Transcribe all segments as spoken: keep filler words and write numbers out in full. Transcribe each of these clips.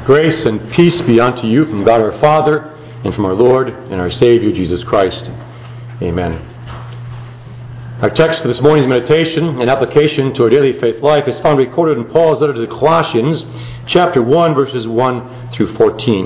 Grace and peace be unto you from God our Father and from our Lord and our Savior Jesus Christ. Amen. Our text for this morning's meditation and application to our daily faith life is found recorded in Paul's letter to the Colossians, chapter one, verses one through fourteen.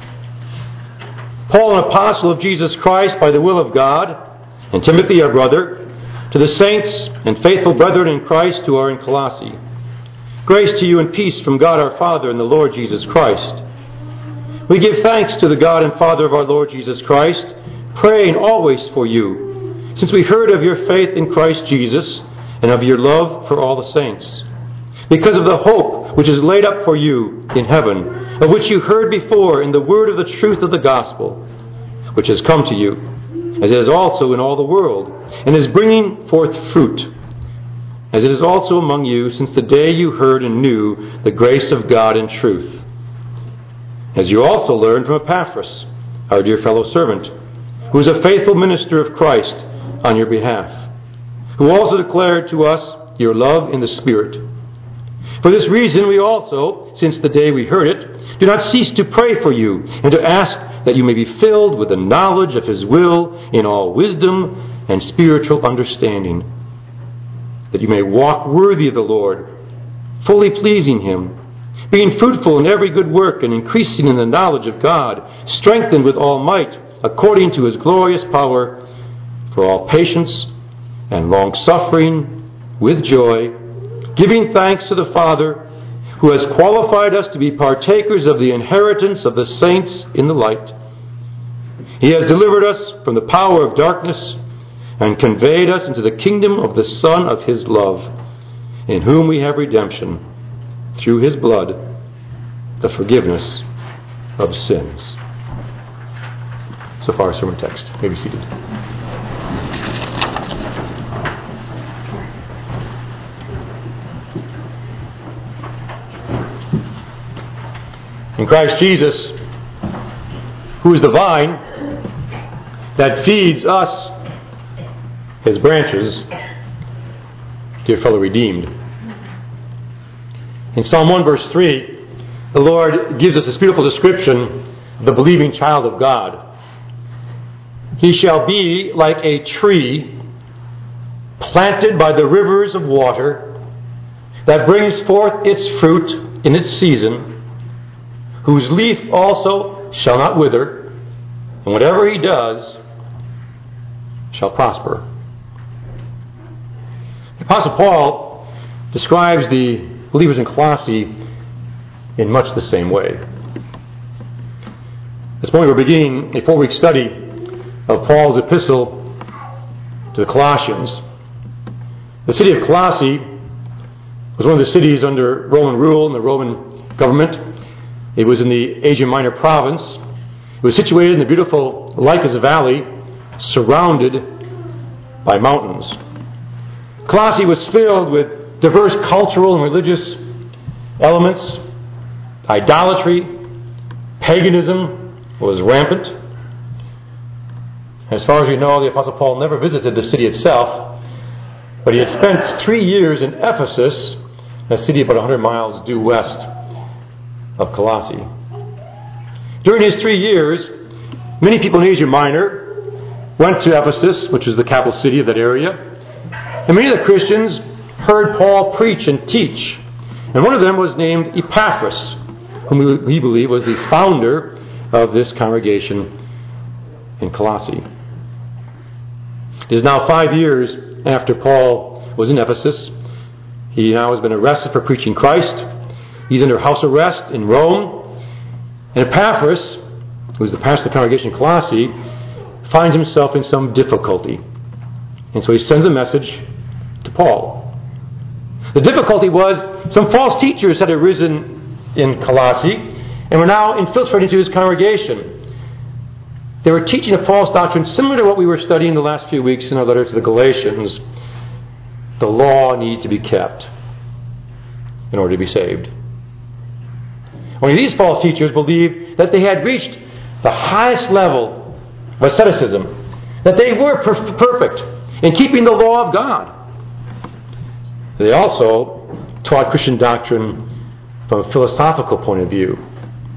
Paul, an apostle of Jesus Christ by the will of God, and Timothy, our brother, to the saints and faithful brethren in Christ who are in Colossae. Grace to you and peace from God our Father and the Lord Jesus Christ. We give thanks to the God and Father of our Lord Jesus Christ, praying always for you, since we heard of your faith in Christ Jesus and of your love for all the saints, because of the hope which is laid up for you in heaven, of which you heard before in the word of the truth of the gospel, which has come to you, as it is also in all the world, and is bringing forth fruit, as it is also among you since the day you heard and knew the grace of God in truth. As you also learned from Epaphras, our dear fellow servant, who is a faithful minister of Christ on your behalf, who also declared to us your love in the Spirit. For this reason we also, since the day we heard it, do not cease to pray for you and to ask that you may be filled with the knowledge of His will in all wisdom and spiritual understanding, that you may walk worthy of the Lord, fully pleasing Him, being fruitful in every good work and increasing in the knowledge of God, strengthened with all might according to His glorious power, for all patience and long-suffering with joy, giving thanks to the Father, who has qualified us to be partakers of the inheritance of the saints in the light. He has delivered us from the power of darkness and conveyed us into the kingdom of the Son of His love, in whom we have redemption, through His blood, the forgiveness of sins. So far, sermon text. You may be seated. In Christ Jesus, who is the vine that feeds us, His branches, dear fellow redeemed. In Psalm one verse three, the Lord gives us this beautiful description of the believing child of God. He shall be like a tree planted by the rivers of water that brings forth its fruit in its season, whose leaf also shall not wither, and whatever he does shall prosper. The Apostle Paul describes the believers in Colossae in much the same way. This morning we're beginning a four-week study of Paul's epistle to the Colossians. The city of Colossae was one of the cities under Roman rule and the Roman government. It was in the Asia Minor province. It was situated in the beautiful Lycus Valley, surrounded by mountains. Colossae was filled with diverse cultural and religious elements. Idolatry, paganism was rampant. As far as we know, the Apostle Paul never visited the city itself, but he had spent three years in Ephesus, a city about one hundred miles due west of Colossae. During his three years, many people in Asia Minor went to Ephesus, which was the capital city of that area, and many of the Christians heard Paul preach and teach. And one of them was named Epaphras, whom we believe was the founder of this congregation in Colossae. It is now five years after Paul was in Ephesus. He now has been arrested for preaching Christ. He's under house arrest in Rome. And Epaphras, who is the pastor of the congregation in Colossae, finds himself in some difficulty. And so he sends a message to Paul. The difficulty was some false teachers had arisen in Colossae and were now infiltrating into his congregation. They were teaching a false doctrine similar to what we were studying the last few weeks in our letter to the Galatians. The law needs to be kept in order to be saved. Only these false teachers believed that they had reached the highest level of asceticism, that they were per- perfect in keeping the law of God. They also taught Christian doctrine from a philosophical point of view.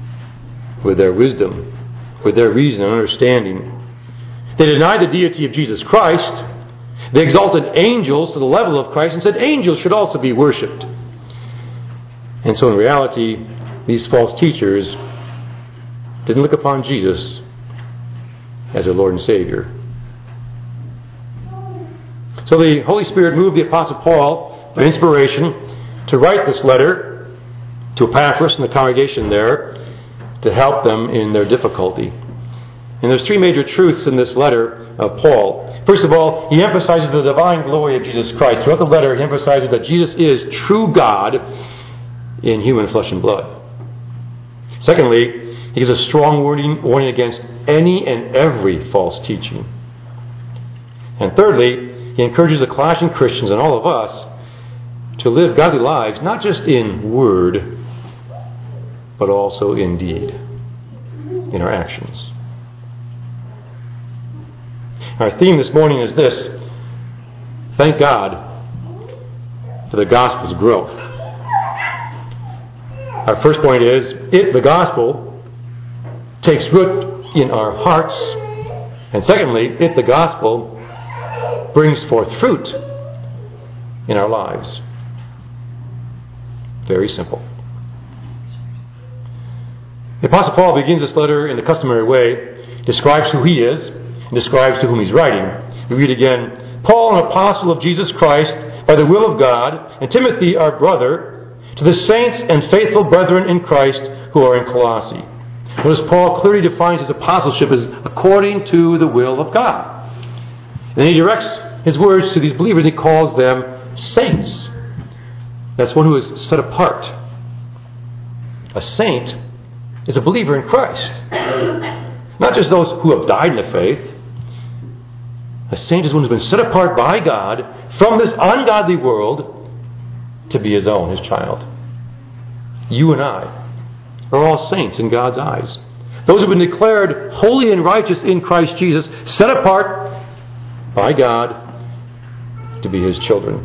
with their wisdom, with their reason and understanding. They denied the deity of Jesus Christ. They exalted angels to the level of Christ and said angels should also be worshipped. And so in reality, these false teachers didn't look upon Jesus as their Lord and Savior. So the Holy Spirit moved the Apostle Paul by inspiration to write this letter to Epaphras and the congregation there to help them in their difficulty. And there's three major truths in this letter of Paul. First of all, he emphasizes the divine glory of Jesus Christ. Throughout the letter, he emphasizes that Jesus is true God in human flesh and blood. Secondly, he gives a strong warning, warning against any and every false teaching. And thirdly, he encourages the Colossian Christians and all of us to live godly lives, not just in word, but also in deed, in our actions. Our theme this morning is this: thank God for the gospel's growth. Our first point is, it, the gospel, takes root in our hearts. And secondly, it, the gospel, brings forth fruit in our lives. Very simple. The Apostle Paul begins this letter in the customary way, describes who he is, and describes to whom he's writing. We read again, Paul, an apostle of Jesus Christ, by the will of God, and Timothy, our brother, to the saints and faithful brethren in Christ who are in Colossae. Notice Paul clearly defines his apostleship as according to the will of God. And he directs his words to these believers. He calls them saints. That's one who is set apart. A saint is a believer in Christ. Not just those who have died in the faith. A saint is one who's been set apart by God from this ungodly world to be his own, his child. You and I are all saints in God's eyes. Those who have been declared holy and righteous in Christ Jesus, set apart by God to be his children.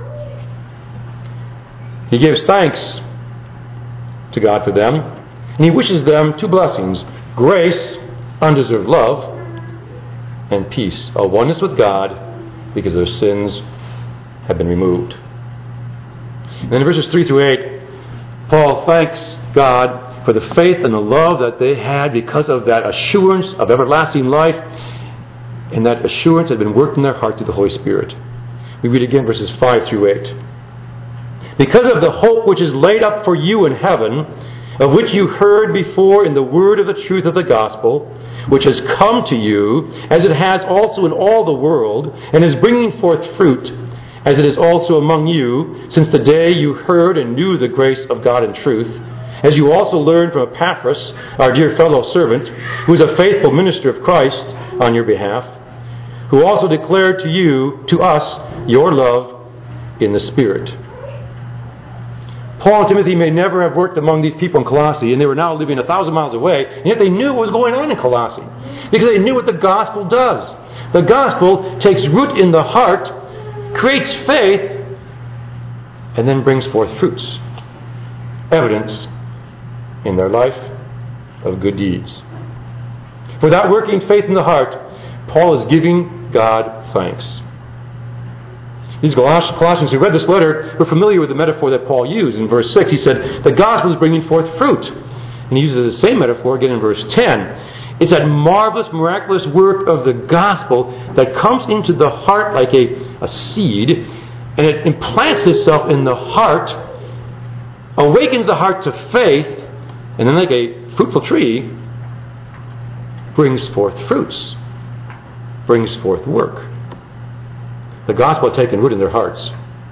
He gives thanks to God for them, and he wishes them two blessings: grace, undeserved love, and peace, a oneness with God because their sins have been removed. And then in verses three through eight, Paul thanks God for the faith and the love that they had because of that assurance of everlasting life, and that assurance had been worked in their heart through the Holy Spirit. We read again verses five through eight. Because of the hope which is laid up for you in heaven, of which you heard before in the word of the truth of the gospel, which has come to you, as it has also in all the world, and is bringing forth fruit, as it is also among you, since the day you heard and knew the grace of God in truth, as you also learned from Epaphras, our dear fellow servant, who is a faithful minister of Christ on your behalf, who also declared to you, to us, your love in the Spirit. Paul and Timothy may never have worked among these people in Colossae, and they were now living a thousand miles away, and yet they knew what was going on in Colossae, because they knew what the gospel does. The gospel takes root in the heart, creates faith, and then brings forth fruits. Evidence in their life of good deeds. For that working faith in the heart, Paul is giving God thanks. These Colossians who read this letter were familiar with the metaphor that Paul used. In verse six, he said, the gospel is bringing forth fruit. And he uses the same metaphor again in verse ten. It's that marvelous, miraculous work of the gospel that comes into the heart like a, a seed, and it implants itself in the heart, awakens the heart to faith, and then like a fruitful tree, brings forth fruits, brings forth work. The gospel had taken root in their hearts.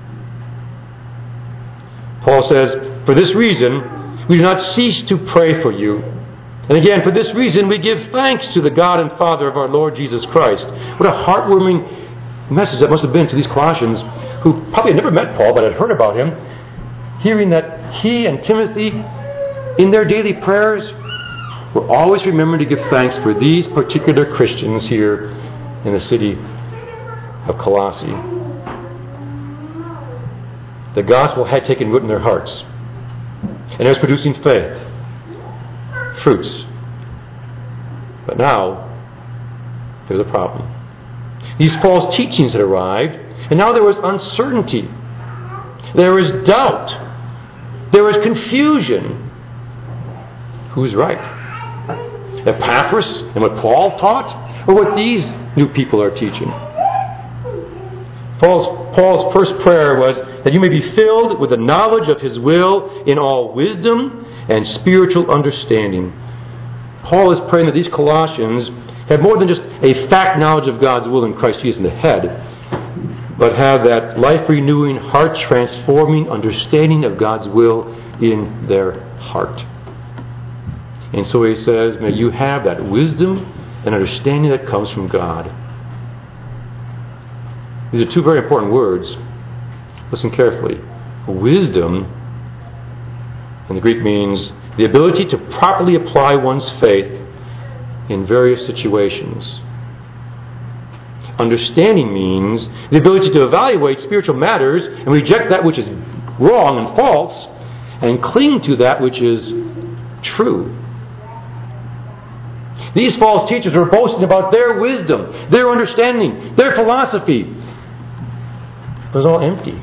Paul says, for this reason, we do not cease to pray for you. And again, for this reason, we give thanks to the God and Father of our Lord Jesus Christ. What a heartwarming message that must have been to these Colossians, who probably had never met Paul, but had heard about him, hearing that he and Timothy, in their daily prayers, were always remembering to give thanks for these particular Christians here in the city of Colossae. The gospel had taken root in their hearts, and it was producing faith, fruits But now, there's a problem. These false teachings had arrived, and now there was uncertainty. There was doubt. There was confusion. Who's right? Epaphras and what Paul taught, or what these new people are teaching? Paul's, Paul's first prayer was that you may be filled with the knowledge of His will in all wisdom and spiritual understanding. Paul is praying that these Colossians have more than just a fact knowledge of God's will in Christ Jesus in the head, but have that life-renewing, heart-transforming understanding of God's will in their heart. And so he says, may you have that wisdom and understanding that comes from God. These are two very important words. Listen carefully. Wisdom, in the Greek, means the ability to properly apply one's faith in various situations. Understanding means the ability to evaluate spiritual matters and reject that which is wrong and false and cling to that which is true. These false teachers were boasting about their wisdom, their understanding, their philosophy. It was all empty.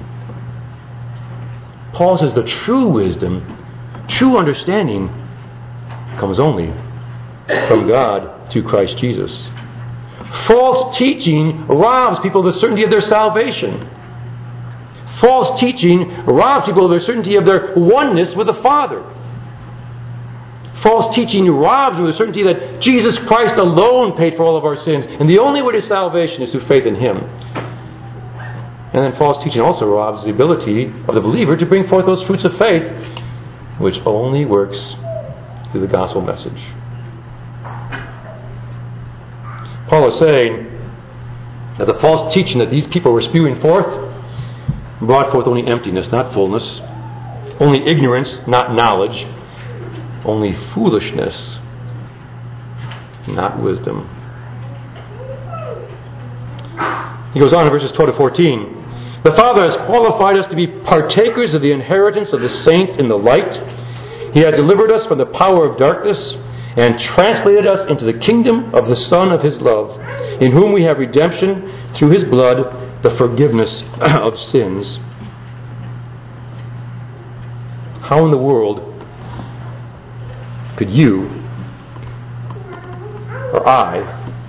Paul says the true wisdom, true understanding comes only from God through Christ Jesus. False teaching robs people of the certainty of their salvation. False teaching robs people of the certainty of their oneness with the Father. False teaching robs them of the certainty that Jesus Christ alone paid for all of our sins, and the only way to salvation is through faith in Him. And then false teaching also robs the ability of the believer to bring forth those fruits of faith, which only works through the gospel message. Paul is saying that the false teaching that these people were spewing forth brought forth only emptiness, not fullness, only ignorance, not knowledge, only foolishness, not wisdom. He goes on in verses twelve to fourteen. The Father has qualified us to be partakers of the inheritance of the saints in the light. He has delivered us from the power of darkness and translated us into the kingdom of the Son of His love, in whom we have redemption through His blood, the forgiveness of sins. How in the world could you or I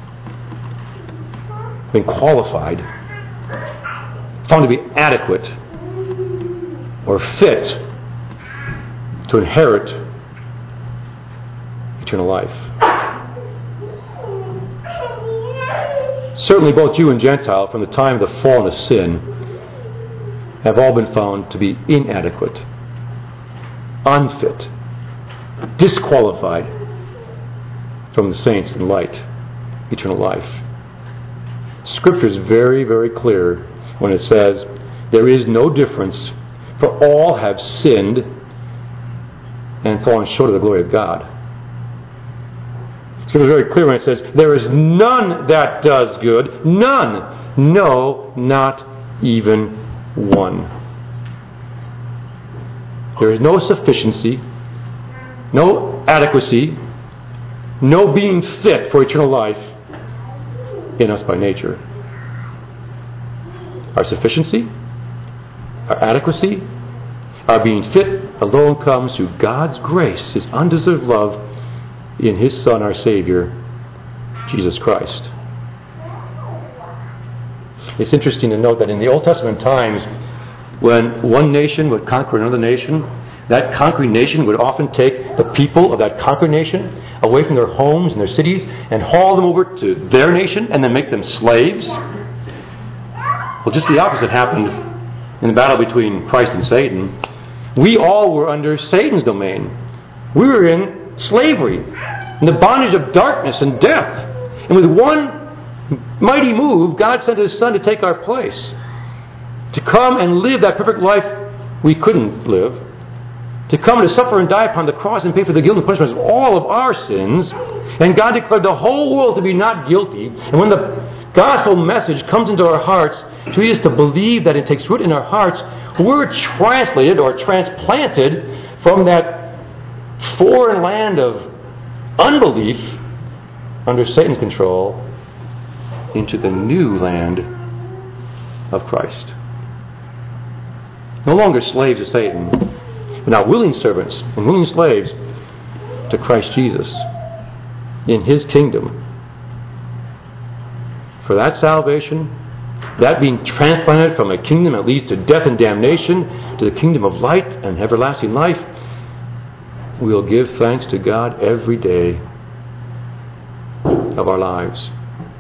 have been qualified, found to be adequate or fit to inherit eternal life? Certainly both Jew and Gentile, from the time of the fall into sin, have all been found to be inadequate, unfit, disqualified from the saints in light, eternal life. Scripture is very, very clear when it says there is no difference, for all have sinned and fallen short of the glory of God. Scripture is very clear when it says there is none that does good, none, no, not even one. There is no sufficiency, no adequacy, no being fit for eternal life in us by nature. Our sufficiency, our adequacy, our being fit alone comes through God's grace, His undeserved love in His Son, our Savior, Jesus Christ. It's interesting to note that in the Old Testament times, when one nation would conquer another nation, that conquering nation would often take the people of that conquered nation away from their homes and their cities and haul them over to their nation and then make them slaves. Well, just the opposite happened in the battle between Christ and Satan. We all were under Satan's domain. We were in slavery, in the bondage of darkness and death. And with one mighty move, God sent His Son to take our place, to come and live that perfect life we couldn't live, to come to suffer and die upon the cross and pay for the guilt and punishment of all of our sins. And God declared the whole world to be not guilty. And when the gospel message comes into our hearts, to lead us to believe that it takes root in our hearts, we're translated or transplanted from that foreign land of unbelief, under Satan's control into the new land of Christ. No longer slaves to Satan, but now willing servants and willing slaves to Christ Jesus in His kingdom. For that salvation, that being transplanted from a kingdom that leads to death and damnation to the kingdom of light and everlasting life, we will give thanks to God every day of our lives.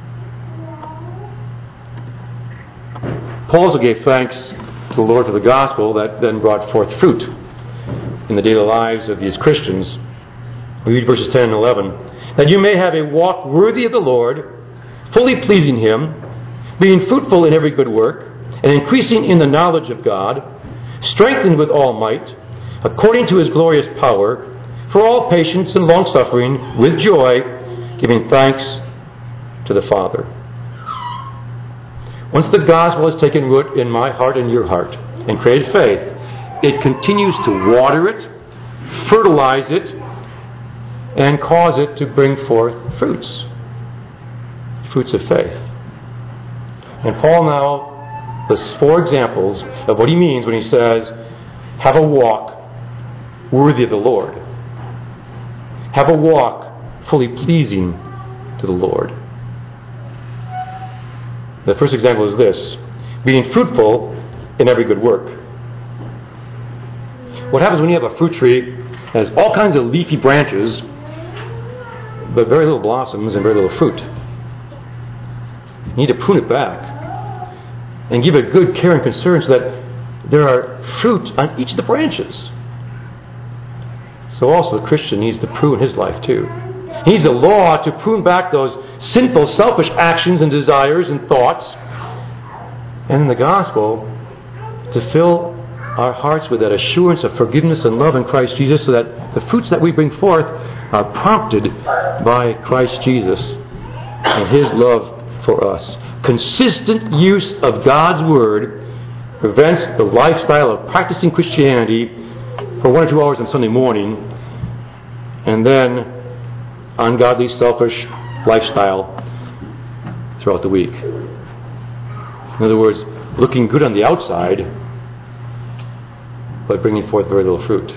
Paul also gave thanks to the Lord for the gospel that then brought forth fruit in the daily lives of these Christians. We read verses ten and eleven. That you may have a walk worthy of the Lord, fully pleasing Him, being fruitful in every good work, and increasing in the knowledge of God, strengthened with all might, according to His glorious power, for all patience and long-suffering, with joy, giving thanks to the Father. Once the gospel has taken root in my heart and your heart, and created faith, it continues to water it, fertilize it, and cause it to bring forth fruits. Fruits of faith. And Paul now lists four examples of what he means when he says, have a walk worthy of the Lord. Have a walk fully pleasing to the Lord. The first example is this: being fruitful in every good work. What happens when you have a fruit tree that has all kinds of leafy branches, but very little blossoms and very little fruit? You need to prune it back and give it good care and concern so that there are fruit on each of the branches. So also the Christian needs to prune his life too. He needs the law to prune back those sinful, selfish actions and desires and thoughts, and in the gospel to fill our hearts with that assurance of forgiveness and love in Christ Jesus, so that the fruits that we bring forth are prompted by Christ Jesus and His love for us. Consistent use of God's Word prevents the lifestyle of practicing Christianity for one or two hours on Sunday morning, and then ungodly, selfish lifestyle throughout the week. In other words, looking good on the outside, but bringing forth very little fruit.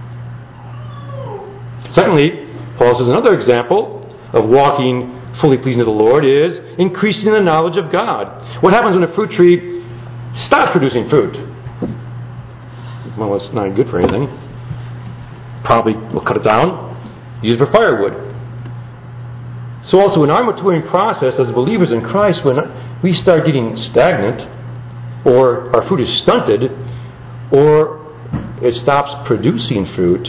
Secondly, Paul says another example of walking fully pleasing to the Lord is increasing in the knowledge of God. What happens when a fruit tree stops producing fruit? Well, it's not good for anything. Probably we'll cut it down, use it for firewood. So also in our maturing process as believers in Christ, when we start getting stagnant, or our fruit is stunted, or it stops producing fruit,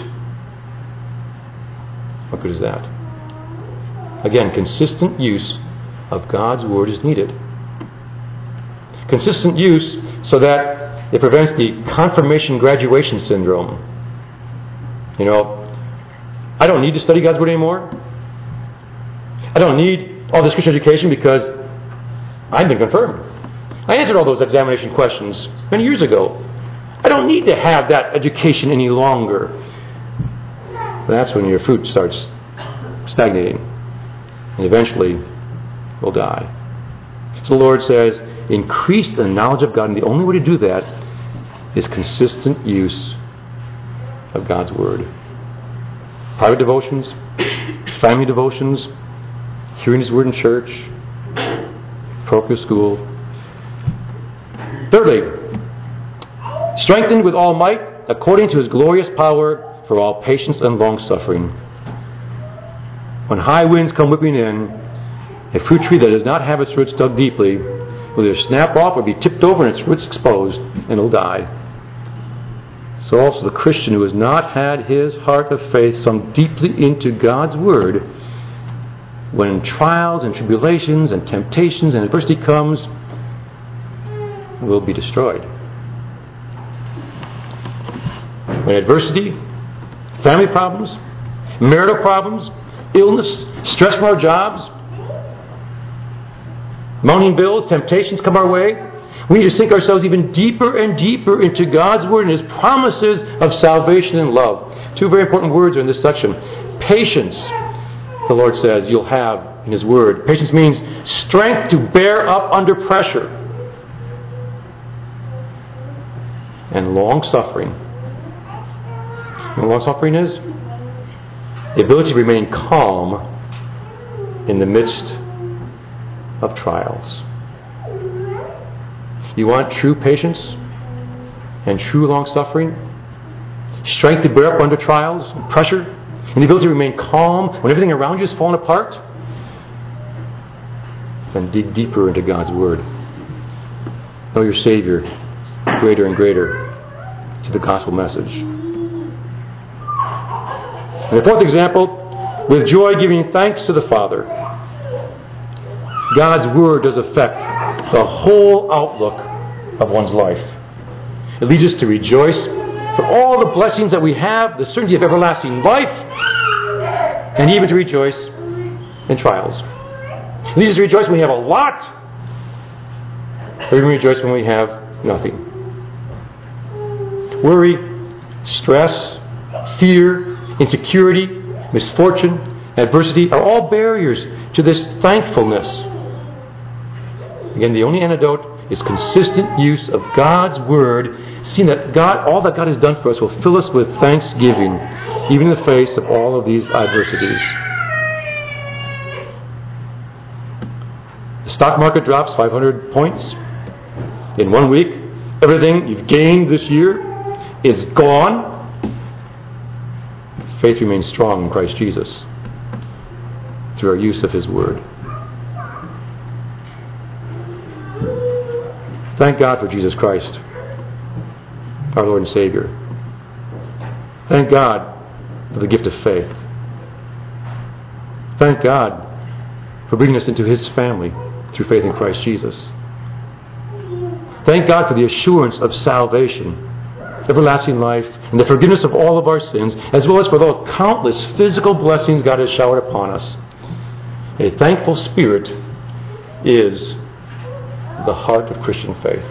what good is that? Again, consistent use of God's Word is needed. Consistent use so that it prevents the confirmation graduation syndrome. You know, I don't need to study God's Word anymore. I don't need all this Christian education because I've been confirmed. I answered all those examination questions many years ago. I don't need to have that education any longer. That's when your fruit starts stagnating and eventually will die. So the Lord says, increase the knowledge of God, and the only way to do that is consistent use of God's Word. Private devotions, family devotions, hearing His Word in church, parochial school. Thirdly, strengthened with all might according to His glorious power for all patience and long-suffering. When high winds come whipping in, a fruit tree that does not have its roots dug deeply will either snap off or be tipped over and its roots exposed, and it'll die. So also the Christian who has not had his heart of faith sunk deeply into God's Word, when trials and tribulations and temptations and adversity comes, will be destroyed. When adversity, family problems, marital problems, illness, stress from our jobs, mounting bills, temptations come our way, we need to sink ourselves even deeper and deeper into God's Word and His promises of salvation and love. Two very important words are in this section. Patience, the Lord says, you'll have God in His Word. Patience means strength to bear up under pressure. And long-suffering. You know what long-suffering is? The ability to remain calm in the midst of trials. You want true patience and true long-suffering? Strength to bear up under trials and pressure? And the ability to remain calm when everything around you is falling apart? Then dig deeper into God's Word. Know your Savior greater and greater to the gospel message. And the fourth example, with joy giving thanks to the Father. God's Word does affect the whole outlook of one's life. It leads us to rejoice for all the blessings that we have, the certainty of everlasting life, and even to rejoice in trials. It leads us to rejoice when we have a lot, or even rejoice when we have nothing. Worry, stress, fear, insecurity, misfortune, adversity are all barriers to this thankfulness. Again, the only antidote is consistent use of God's Word, seeing that God, all that God has done for us will fill us with thanksgiving, even in the face of all of these adversities. The stock market drops five hundred points in one week. Everything you've gained this year is gone. Faith remains strong in Christ Jesus through our use of His Word. Thank God for Jesus Christ, our Lord and Savior. Thank God for the gift of faith. Thank God for bringing us into His family through faith in Christ Jesus. Thank God for the assurance of salvation, everlasting life, and the forgiveness of all of our sins, as well as for the countless physical blessings God has showered upon us. A thankful spirit is the heart of Christian faith.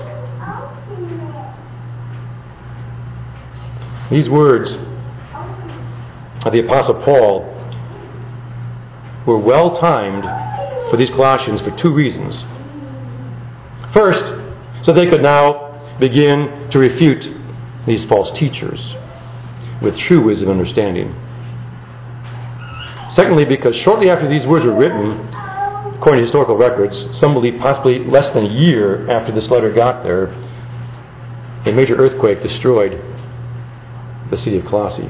These words of the Apostle Paul were well timed for these Colossians for two reasons. First, so they could now begin to refute these false teachers with true wisdom and understanding. Secondly, because shortly after these words were written, according to historical records, some believe possibly less than a year after this letter got there, a major earthquake destroyed the city of Colossae.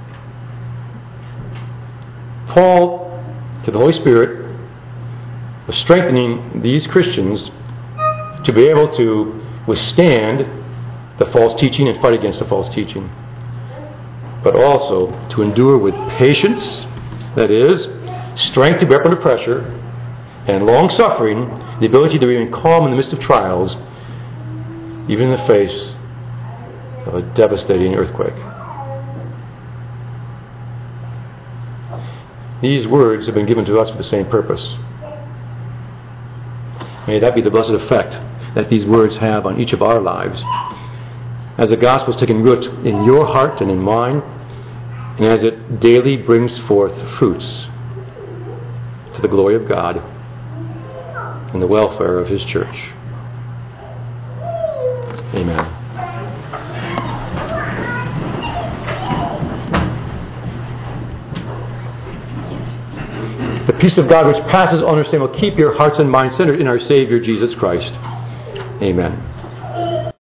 Paul, to the Holy Spirit, was strengthening these Christians to be able to withstand the false teaching and fight against the false teaching, but also to endure with patience, that is, strength to bear up under pressure, and long-suffering, the ability to remain calm in the midst of trials, even in the face of a devastating earthquake. These words have been given to us for the same purpose. May that be the blessed effect that these words have on each of our lives, as the gospel is taking root in your heart and in mine, and as it daily brings forth fruits to the glory of God and the welfare of His church. Amen. The peace of God which passes all understanding will keep your hearts and minds centered in our Savior Jesus Christ. Amen.